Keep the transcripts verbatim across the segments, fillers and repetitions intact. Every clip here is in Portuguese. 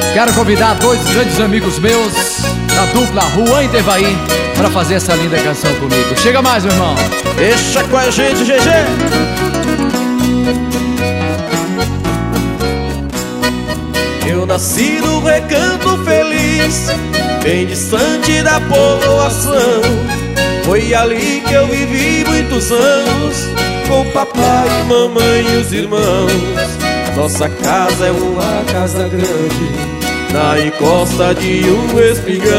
Quero convidar dois grandes amigos meus, da dupla Juan e Devaí, pra fazer essa linda canção comigo. Chega mais, meu irmão. Deixa com a gente, G G. Eu nasci no Recanto Feliz, bem distante da povoação. Foi ali que eu vivi muitos anos, com papai, mamãe e os irmãos. Nossa casa é uma casa grande, na encosta de um espigão.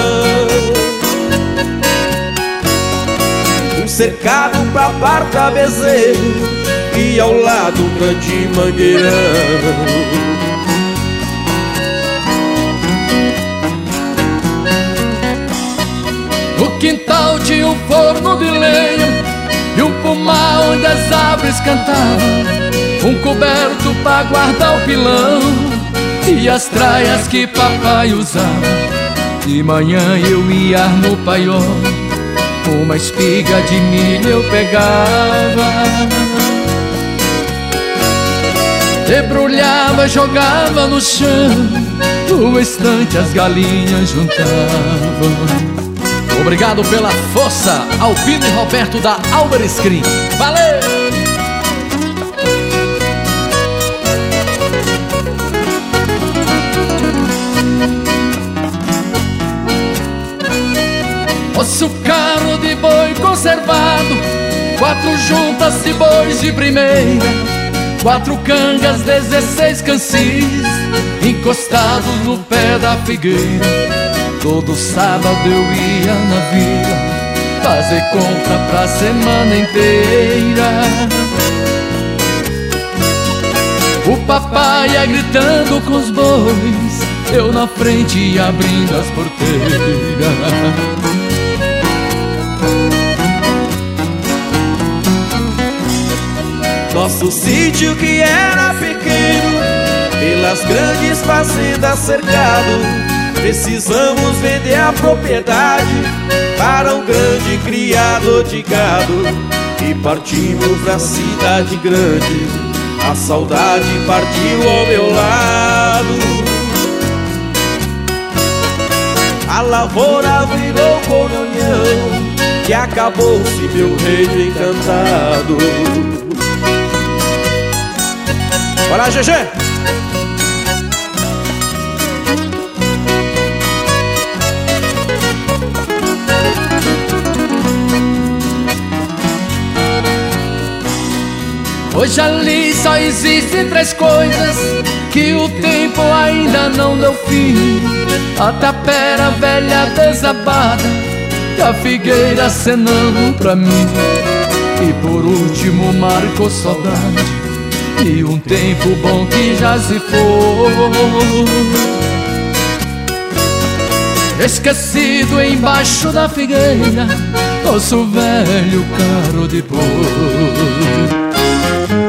Um cercado pra apartar bezerro e ao lado um grande mangueirão. No quintal tinha um forno de lenha e um pomar onde as aves cantavam, um coberto pra guardar o pilão e as traias que papai usava. De manhã eu ia no paiol, uma espiga de milho eu pegava, debrulhava, jogava no chão, no estante as galinhas juntavam. Obrigado pela força, Albino e Roberto da Albert Screen. Valeu! Osso caro de boi conservado, quatro juntas de bois de primeira, quatro cangas, dezesseis cancis, encostados no pé da figueira. Todo sábado eu ia na vila fazer compra pra semana inteira. O papai ia gritando com os bois, eu na frente ia abrindo as porteiras. Nosso sítio que era pequeno, pelas grandes fazendas cercado, precisamos vender a propriedade para um grande criador de gado. E partimos pra cidade grande, a saudade partiu ao meu lado. A lavoura virou comunhão, que acabou-se meu reino encantado. Bora, G G! Hoje ali só existem três coisas que o tempo ainda não deu fim: a tapera velha desabada e a figueira acenando pra mim. E por último marcou saudade e um tempo bom que já se foi, esquecido embaixo da figueira, nosso velho caro de boi.